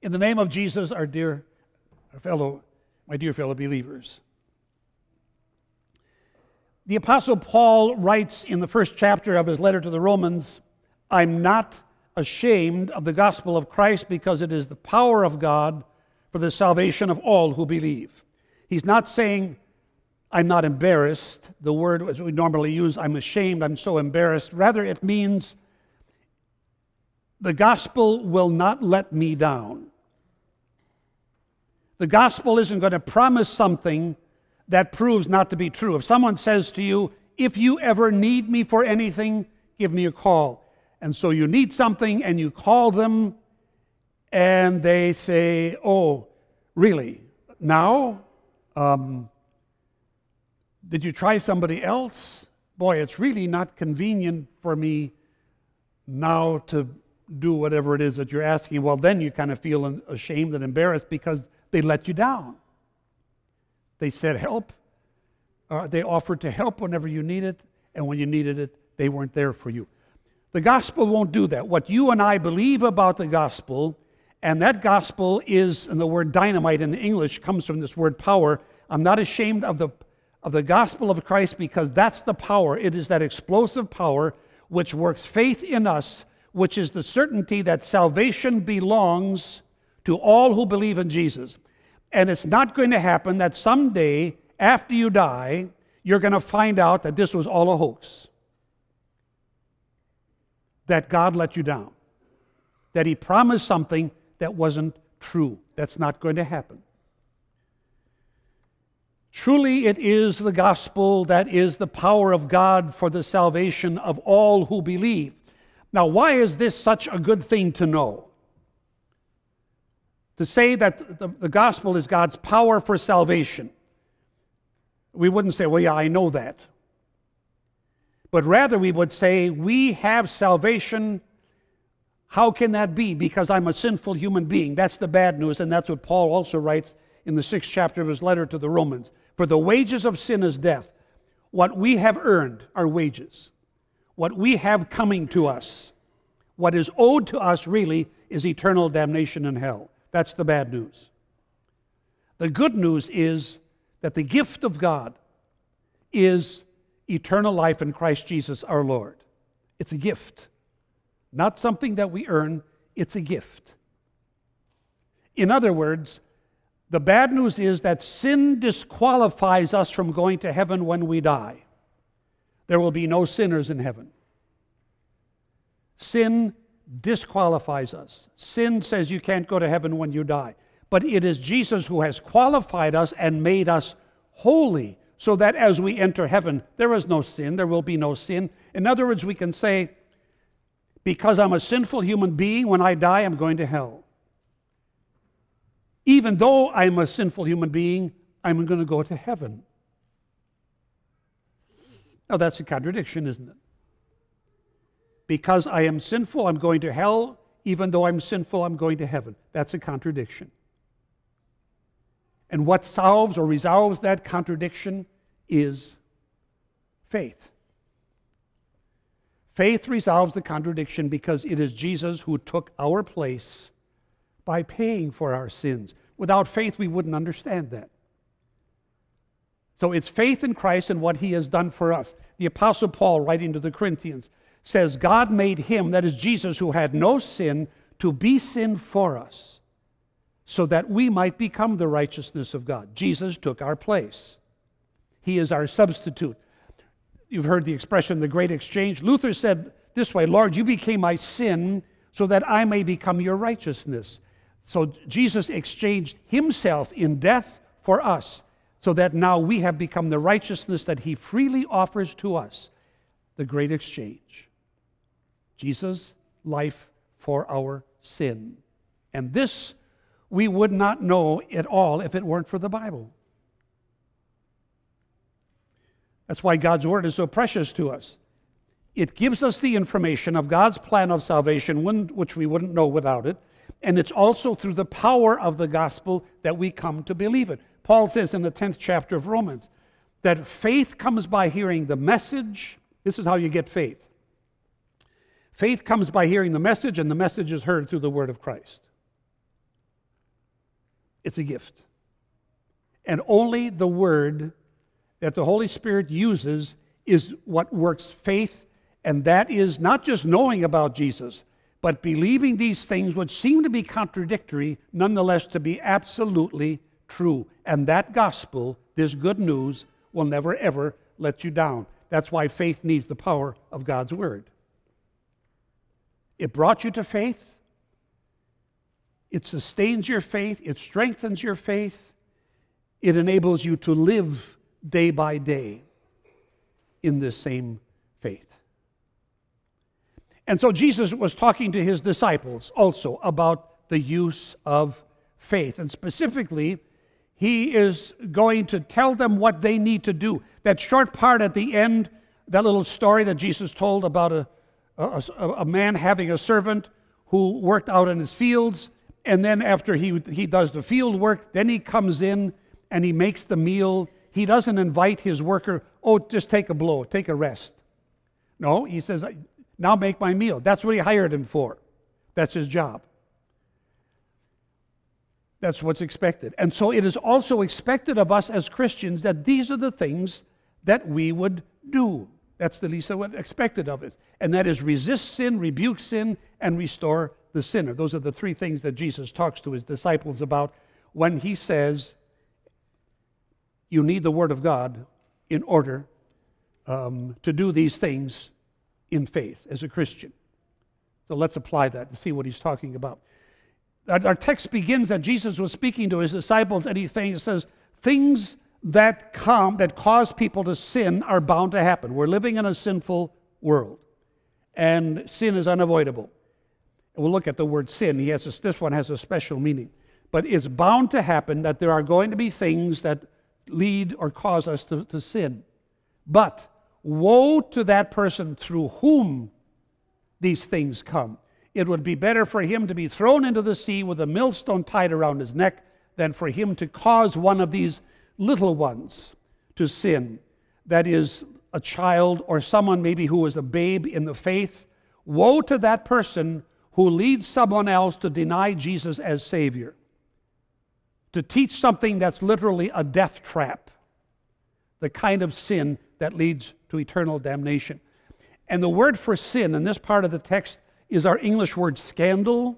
In the name of Jesus, my dear fellow believers. The Apostle Paul writes in the first chapter of his letter to the Romans, I'm not ashamed of the gospel of Christ because it is the power of God for the salvation of all who believe. He's not saying, I'm not embarrassed. The word as we normally use, I'm ashamed, I'm so embarrassed. Rather, it means the gospel will not let me down. The gospel isn't going to promise something that proves not to be true. If someone says to you, if you ever need me for anything, give me a call. And so you need something and you call them and they say, oh, really? Now? Did you try somebody else? Boy, it's really not convenient for me now to do whatever it is that you're asking. Well, then you kind of feel ashamed and embarrassed because they let you down. They said help. They offered to help whenever you needed, and when you needed it, they weren't there for you. The gospel won't do that. What you and I believe about the gospel, and that gospel is, and the word dynamite in English comes from this word power. I'm not ashamed of the gospel of Christ because that's the power. It is that explosive power which works faith in us, which is the certainty that salvation belongs to all who believe in Jesus. And it's not going to happen that someday, after you die, you're going to find out that this was all a hoax. That God let you down. That He promised something that wasn't true. That's not going to happen. Truly, it is the gospel that is the power of God for the salvation of all who believe. Now, why is this such a good thing to know? To say that the gospel is God's power for salvation. We wouldn't say, well, yeah, I know that. But rather we would say, we have salvation. How can that be? Because I'm a sinful human being. That's the bad news, and that's what Paul also writes in the 6th chapter of his letter to the Romans. For the wages of sin is death. What we have earned are wages. What we have coming to us, what is owed to us really, is eternal damnation in hell. That's the bad news. The good news is that the gift of God is eternal life in Christ Jesus our Lord. It's a gift. Not something that we earn, it's a gift. In other words, the bad news is that sin disqualifies us from going to heaven when we die. There will be no sinners in heaven. Sin disqualifies us. Sin says you can't go to heaven when you die. But it is Jesus who has qualified us and made us holy, so that as we enter heaven, there is no sin, there will be no sin. In other words, we can say, because I'm a sinful human being, when I die, I'm going to hell. Even though I'm a sinful human being, I'm going to go to heaven. Now that's a contradiction, isn't it? Because I am sinful, I'm going to hell. Even though I'm sinful, I'm going to heaven. That's a contradiction. And what solves or resolves that contradiction is faith. Faith resolves the contradiction because it is Jesus who took our place by paying for our sins. Without faith, we wouldn't understand that. So it's faith in Christ and what He has done for us. The Apostle Paul, writing to the Corinthians, says, God made Him, that is Jesus, who had no sin, to be sin for us, so that we might become the righteousness of God. Jesus took our place. He is our substitute. You've heard the expression, the great exchange. Luther said this way, Lord, you became my sin so that I may become your righteousness. So Jesus exchanged Himself in death for us, so that now we have become the righteousness that He freely offers to us. The great exchange. Jesus' life for our sin. And this we would not know at all if it weren't for the Bible. That's why God's Word is so precious to us. It gives us the information of God's plan of salvation, which we wouldn't know without it. And it's also through the power of the gospel that we come to believe it. Paul says in the 10th chapter of Romans that faith comes by hearing the message. This is how you get faith. Faith comes by hearing the message, and the message is heard through the word of Christ. It's a gift. And only the word that the Holy Spirit uses is what works faith, and that is not just knowing about Jesus, but believing these things which seem to be contradictory, nonetheless to be absolutely true. And that gospel, this good news, will never ever let you down. That's why faith needs the power of God's word. It brought you to faith. It sustains your faith. It strengthens your faith. It enables you to live day by day in this same faith. And so Jesus was talking to his disciples also about the use of faith. And specifically, he is going to tell them what they need to do. That short part at the end, that little story that Jesus told about a man having a servant who worked out in his fields, and then after he does the field work, then he comes in and he makes the meal. He doesn't invite his worker, oh, just take a blow, take a rest. No, he says, now make my meal. That's what he hired him for. That's his job. That's what's expected. And so it is also expected of us as Christians that these are the things that we would do. That's the least of what expected of us. And that is resist sin, rebuke sin, and restore the sinner. Those are the three things that Jesus talks to his disciples about when he says, you need the Word of God in order to do these things in faith as a Christian. So let's apply that and see what he's talking about. Our text begins that Jesus was speaking to his disciples, and he says, things that cause people to sin are bound to happen. We're living in a sinful world, and sin is unavoidable. And we'll look at the word sin. This one has a special meaning. But it's bound to happen that there are going to be things that lead or cause us to sin. But woe to that person through whom these things come. It would be better for him to be thrown into the sea with a millstone tied around his neck than for him to cause one of these little ones to sin. That is, a child or someone maybe who is a babe in the faith. Woe to that person who leads someone else to deny Jesus as Savior, to teach something that's literally a death trap, the kind of sin that leads to eternal damnation. And the word for sin in this part of the text is our English word scandal.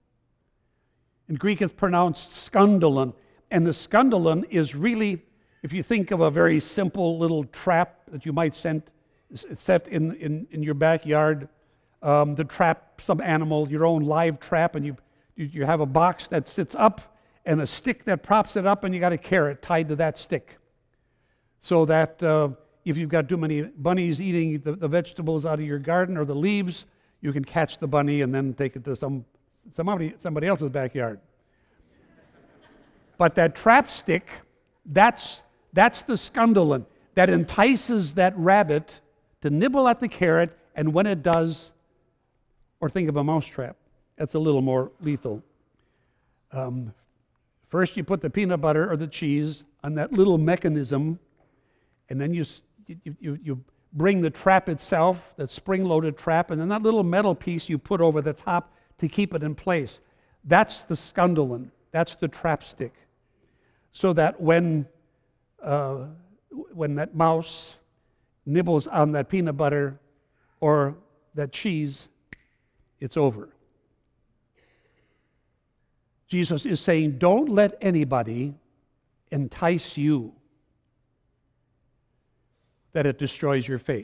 In Greek it's pronounced skandalon. And the skandalon is really, if you think of a very simple little trap that you might set in your backyard to trap some animal, your own live trap, and you have a box that sits up and a stick that props it up, and you got a carrot tied to that stick. So that if you've got too many bunnies eating the vegetables out of your garden or the leaves, you can catch the bunny and then take it to somebody else's backyard. But that trap stick, that's the skandalon that entices that rabbit to nibble at the carrot, and when it does, or think of a mousetrap, that's a little more lethal. First you put the peanut butter or the cheese on that little mechanism, and then you bring the trap itself, that spring-loaded trap, and then that little metal piece you put over the top to keep it in place. That's the skandalon. That's the trap stick. So that when that mouse nibbles on that peanut butter or that cheese, it's over. Jesus is saying, don't let anybody entice you that it destroys your faith.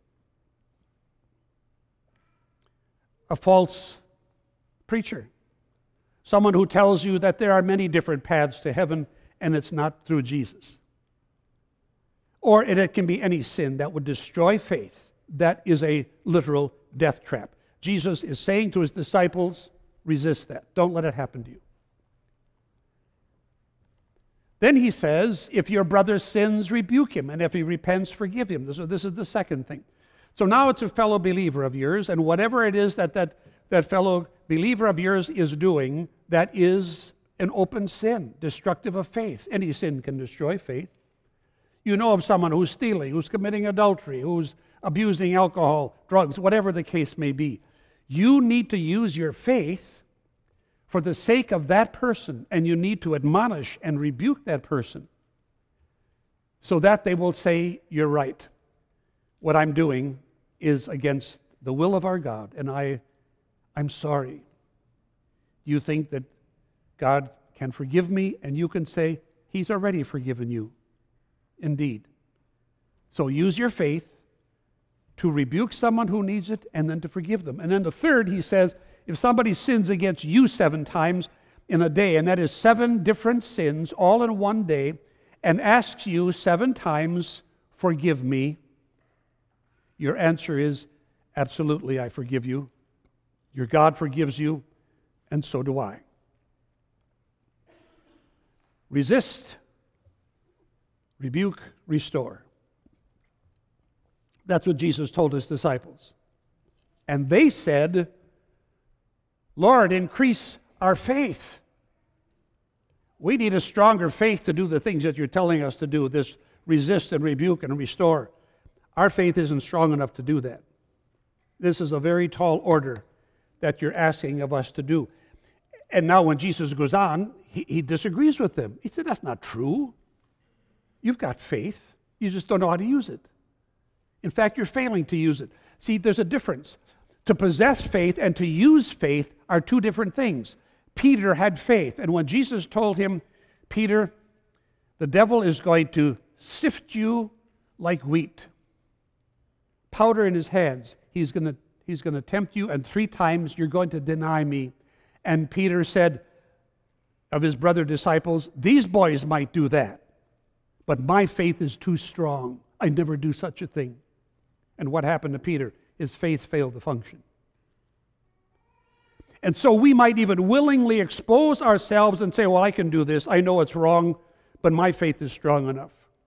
A false preacher, someone who tells you that there are many different paths to heaven and it's not through Jesus. Or it can be any sin that would destroy faith. That is a literal death trap. Jesus is saying to his disciples, resist that. Don't let it happen to you. Then he says, if your brother sins, rebuke him, and if he repents, forgive him. So this is the second thing. So now it's a fellow believer of yours, and whatever it is that fellow believer of yours is doing, that is an open sin, destructive of faith. Any sin can destroy faith. You know of someone who's stealing, who's committing adultery, who's abusing alcohol, drugs, whatever the case may be. You need to use your faith for the sake of that person, and you need to admonish and rebuke that person so that they will say, you're right. What I'm doing is against the will of our God, and I'm sorry. Do you think that God can forgive me? And you can say, He's already forgiven you. Indeed. So use your faith to rebuke someone who needs it and then to forgive them. And then the third, he says, if somebody sins against you 7 times in a day, and that is 7 different sins all in one day, and asks you 7 times, forgive me, your answer is, absolutely, I forgive you. Your God forgives you, and so do I. Resist, rebuke, restore. That's what Jesus told his disciples. And they said, Lord, increase our faith. We need a stronger faith to do the things that you're telling us to do, this resist and rebuke and restore. Our faith isn't strong enough to do that. This is a very tall order that you're asking of us to do. And now when Jesus goes on, he disagrees with them. He said, that's not true. You've got faith. You just don't know how to use it. In fact, you're failing to use it. See, there's a difference. To possess faith and to use faith are 2 different things. Peter had faith, and when Jesus told him, Peter, the devil is going to sift you like wheat, powder in his hands. He's going to tempt you, and 3 times you're going to deny me. And Peter said of his brother disciples, these boys might do that, but my faith is too strong. I never do such a thing. And what happened to Peter? His faith failed to function. And so we might even willingly expose ourselves and say, well, I can do this. I know it's wrong, but my faith is strong enough.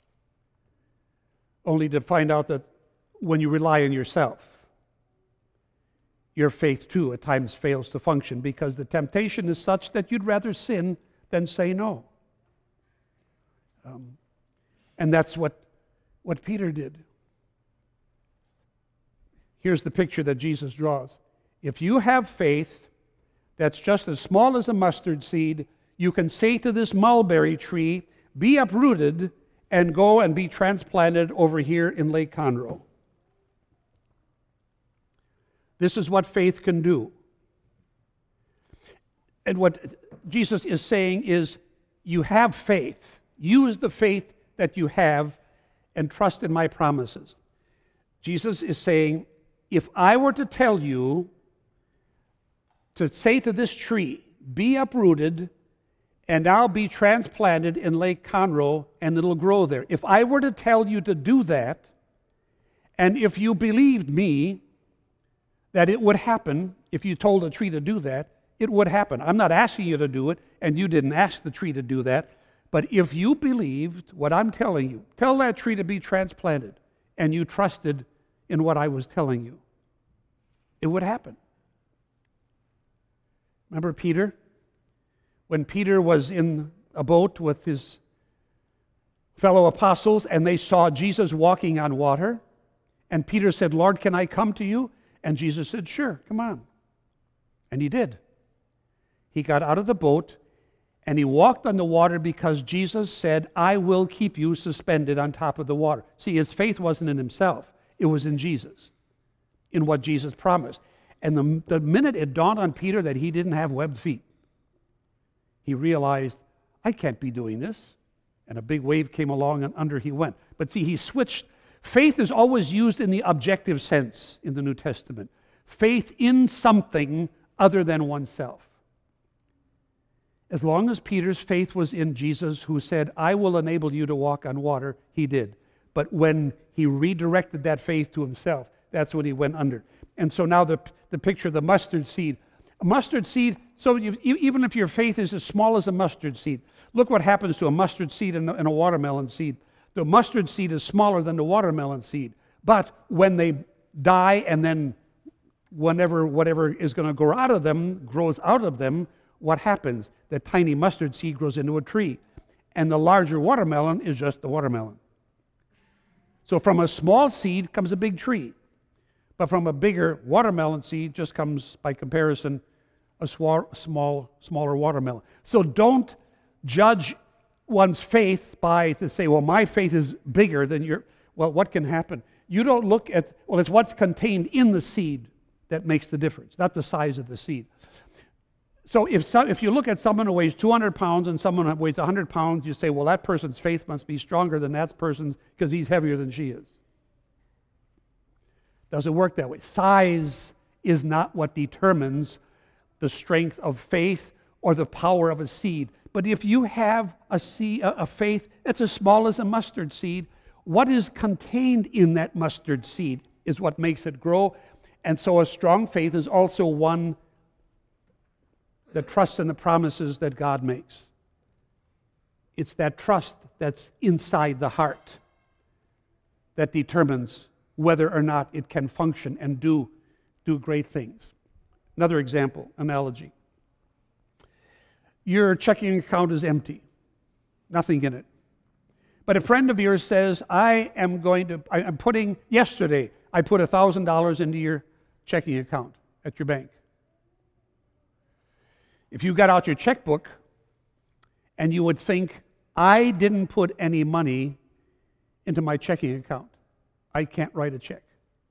Only to find out that when you rely on yourself, your faith too at times fails to function because the temptation is such that you'd rather sin than say no. And that's what Peter did. Here's the picture that Jesus draws. If you have faith that's just as small as a mustard seed, you can say to this mulberry tree, be uprooted and go and be transplanted over here in Lake Conroe. This is what faith can do. And what Jesus is saying is, you have faith. Use the faith that you have and trust in my promises. Jesus is saying, if I were to tell you to say to this tree, be uprooted and I'll be transplanted in Lake Conroe and it'll grow there. If I were to tell you to do that, and if you believed me that it would happen, if you told a tree to do that, it would happen. I'm not asking you to do it, and you didn't ask the tree to do that, but if you believed what I'm telling you, tell that tree to be transplanted, and you trusted in what I was telling you, it would happen. Remember Peter? When Peter was in a boat with his fellow apostles and they saw Jesus walking on water, and Peter said, Lord, can I come to you? And Jesus said, sure, come on. And he did. He got out of the boat and he walked on the water because Jesus said, I will keep you suspended on top of the water. See, his faith wasn't in himself. It was in Jesus, in what Jesus promised. And the minute it dawned on Peter that he didn't have webbed feet, he realized, I can't be doing this. And a big wave came along and under he went. But see, he switched. Faith is always used in the objective sense in the New Testament. Faith in something other than oneself. As long as Peter's faith was in Jesus, who said, I will enable you to walk on water, he did. But when he redirected that faith to himself, that's when he went under. And so now the picture of the mustard seed. A mustard seed, so even if your faith is as small as a mustard seed, look what happens to a mustard seed and a watermelon seed. The mustard seed is smaller than the watermelon seed. But when they die and then whatever is going to grow out of them grows out of them, what happens? The tiny mustard seed grows into a tree. And the larger watermelon is just the watermelon. So from a small seed comes a big tree. But from a bigger watermelon seed just comes, by comparison, a smaller watermelon. So don't judge one's faith by to say, well, my faith is bigger than your. Well, what can happen? You don't look at, well, it's what's contained in the seed that makes the difference, not the size of the seed. So if you look at someone who weighs 200 pounds and someone who weighs 100 pounds, you say, well, that person's faith must be stronger than that person's because he's heavier than she is. Doesn't work that way. Size is not what determines the strength of faith or the power of a seed. But if you have a faith that's as small as a mustard seed, what is contained in that mustard seed is what makes it grow. And so a strong faith is also one that trusts in the promises that God makes. It's that trust that's inside the heart that determines whether or not it can function and do great things. Another example, analogy. Your checking account is empty, nothing in it. But a friend of yours says, yesterday I put $1,000 into your checking account at your bank. If you got out your checkbook and you would think, I didn't put any money into my checking account, I can't write a check.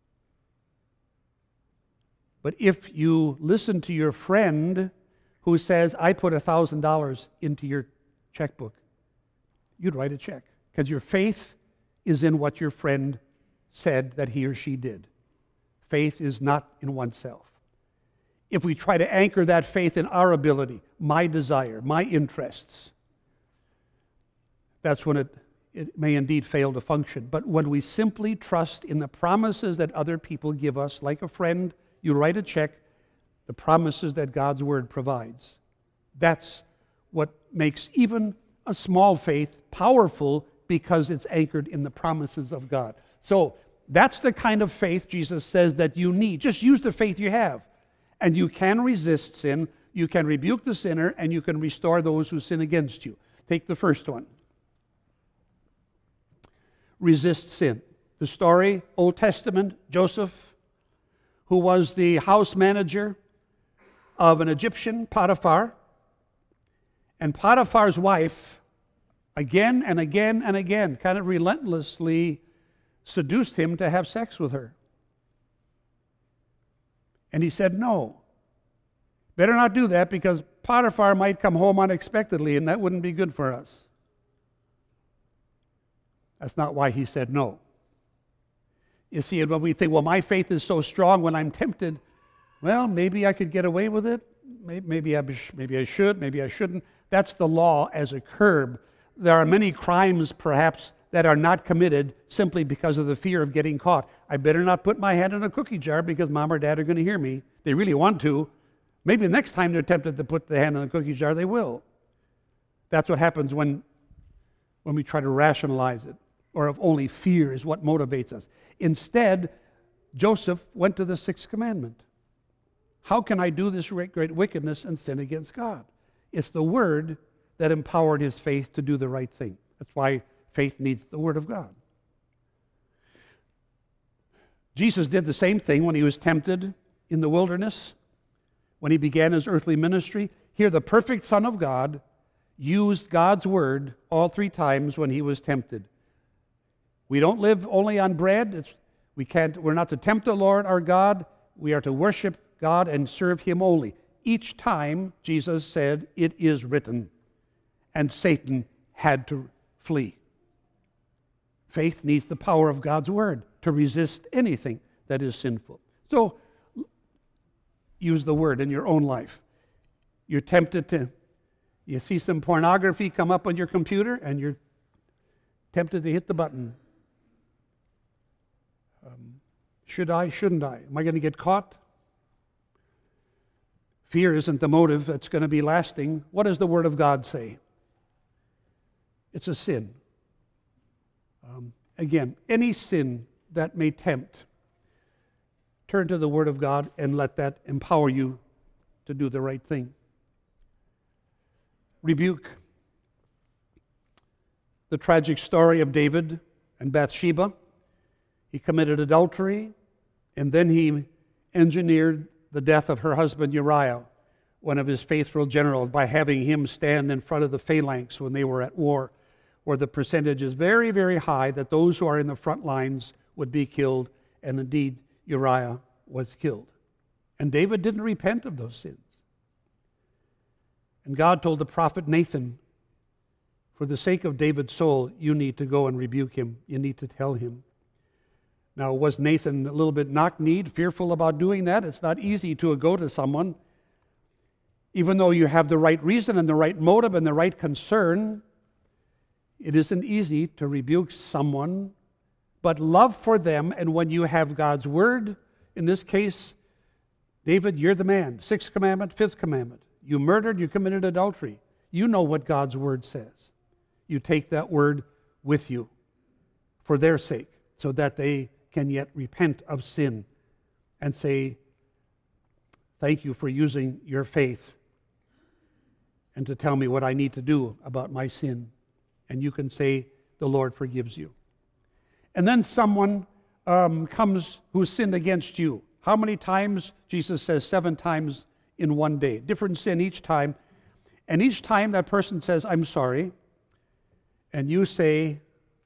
But if you listen to your friend who says, I put $1,000 into your checkbook, you'd write a check. Because your faith is in what your friend said that he or she did. Faith is not in oneself. If we try to anchor that faith in our ability, my desire, my interests, that's when it may indeed fail to function. But when we simply trust in the promises that other people give us, like a friend, you write a check, the promises that God's Word provides. That's what makes even a small faith powerful, because it's anchored in the promises of God. So that's the kind of faith Jesus says that you need. Just use the faith you have. And you can resist sin, you can rebuke the sinner, and you can restore those who sin against you. Take the first one. Resist sin. The story, Old Testament, Joseph, who was the house manager of an Egyptian, Potiphar. And Potiphar's wife, again and again and again, kind of relentlessly seduced him to have sex with her. And he said, no. Better not do that, because Potiphar might come home unexpectedly, and that wouldn't be good for us. That's not why he said no. You see, when we think, well, my faith is so strong when I'm tempted, well, maybe I could get away with it. Maybe I should, maybe I shouldn't. That's the law as a curb. There are many crimes, perhaps, that are not committed simply because of the fear of getting caught. I better not put my hand in a cookie jar because mom or dad are going to hear me. They really want to. Maybe next time they're tempted to put the hand in the cookie jar, they will. That's what happens when we try to rationalize it, or if only fear is what motivates us. Instead, Joseph went to the sixth commandment. How can I do this great wickedness and sin against God? It's the Word that empowered his faith to do the right thing. That's why faith needs the Word of God. Jesus did the same thing when he was tempted in the wilderness, when he began his earthly ministry. Here, the perfect Son of God used God's Word all three times when he was tempted. We don't live only on bread. We're not to tempt the Lord our God. We are to worship God and serve him only. Each time, Jesus said, it is written. And Satan had to flee. Faith needs the power of God's Word to resist anything that is sinful. So, use the Word in your own life. You're tempted you see some pornography come up on your computer, and you're tempted to hit the button. Should I? Shouldn't I? Am I going to get caught? Fear isn't the motive that's going to be lasting. What does the Word of God say? It's a sin. Again, any sin that may tempt, turn to the Word of God and let that empower you to do the right thing. Rebuke. The tragic story of David and Bathsheba. He committed adultery, and then he engineered the death of her husband Uriah one of his faithful generals by having him stand in front of the phalanx when they were at war, where the percentage is very, very high that those who are in the front lines would be killed, and indeed Uriah was killed. And David didn't repent of those sins. And God told the prophet Nathan, for the sake of David's soul, you need to go and rebuke him. You need to tell him. Now, was Nathan a little bit knock-kneed, fearful about doing that? It's not easy to go to someone, even though you have the right reason and the right motive and the right concern. It isn't easy to rebuke someone, but love for them, and when you have God's word, in this case, David, you're the man. 6th commandment, 5th commandment. You murdered, you committed adultery. You know what God's word says. You take that word with you for their sake, so that they can yet repent of sin and say, thank you for using your faith and to tell me what I need to do about my sin. And you can say, the Lord forgives you. And then someone comes who sinned against you. How many times? Jesus says 7 times in one day. Different sin each time. And each time that person says, I'm sorry. And you say,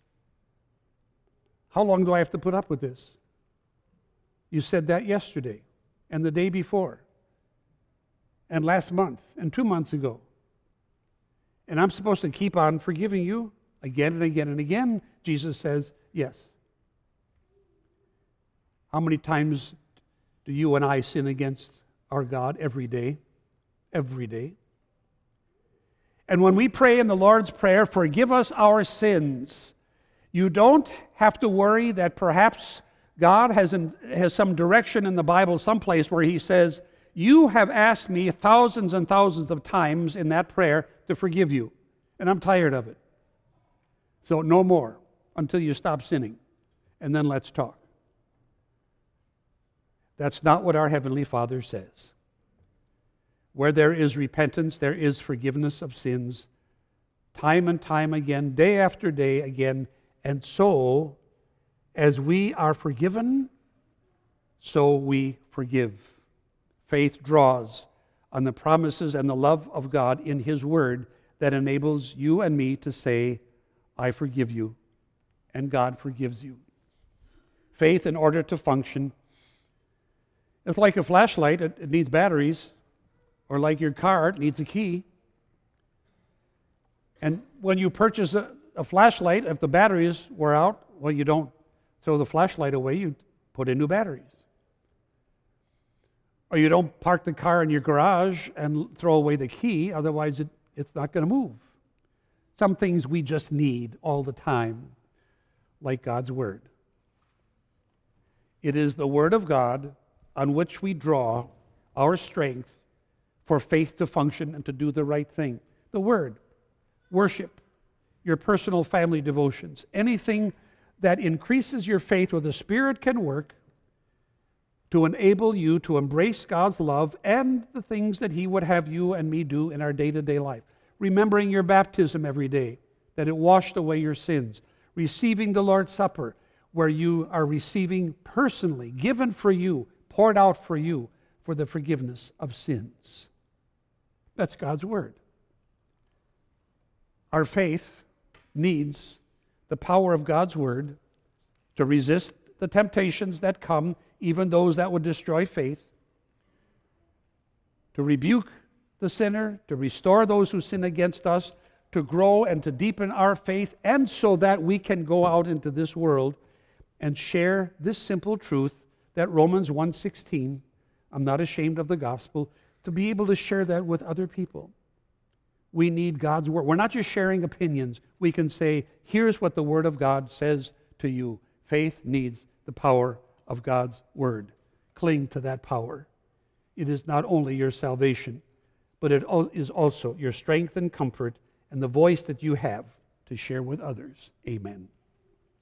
how long do I have to put up with this? You said that yesterday and the day before and last month and 2 months ago. And I'm supposed to keep on forgiving you again and again and again? Jesus says, yes. How many times do you and I sin against our God? Every day. Every day. And when we pray in the Lord's Prayer, forgive us our sins, you don't have to worry that perhaps God has some direction in the Bible someplace where he says, you have asked me thousands and thousands of times in that prayer to forgive you, and I'm tired of it. So no more until you stop sinning, and then let's talk. That's not what our Heavenly Father says. Where there is repentance, there is forgiveness of sins, time and time again, day after day again. And so, as we are forgiven, so we forgive. Faith draws on the promises and the love of God in His Word that enables you and me to say, I forgive you, and God forgives you. Faith, in order to function, it's like a flashlight, it needs batteries, or like your car, it needs a key. And when you purchase a flashlight, if the batteries were out, well, you don't throw the flashlight away, you put in new batteries. Or you don't park the car in your garage and throw away the key, otherwise it's not going to move. Some things we just need all the time, like God's Word. It is the Word of God on which we draw our strength for faith to function and to do the right thing. The Word, worship, your personal family devotions, anything that increases your faith where the Spirit can work to enable you to embrace God's love and the things that He would have you and me do in our day-to-day life. Remembering your baptism every day, that it washed away your sins. Receiving the Lord's Supper, where you are receiving personally, given for you, poured out for you, for the forgiveness of sins. That's God's Word. Our faith needs the power of God's Word to resist the temptations that come, even those that would destroy faith, to rebuke the sinner, to restore those who sin against us, to grow and to deepen our faith, and so that we can go out into this world and share this simple truth that Romans 1:16, I'm not ashamed of the gospel, to be able to share that with other people. We need God's Word. We're not just sharing opinions. We can say, here's what the Word of God says to you. Faith needs the power of God's Word. Cling to that power. It is not only your salvation, but it is also your strength and comfort and the voice that you have to share with others. Amen.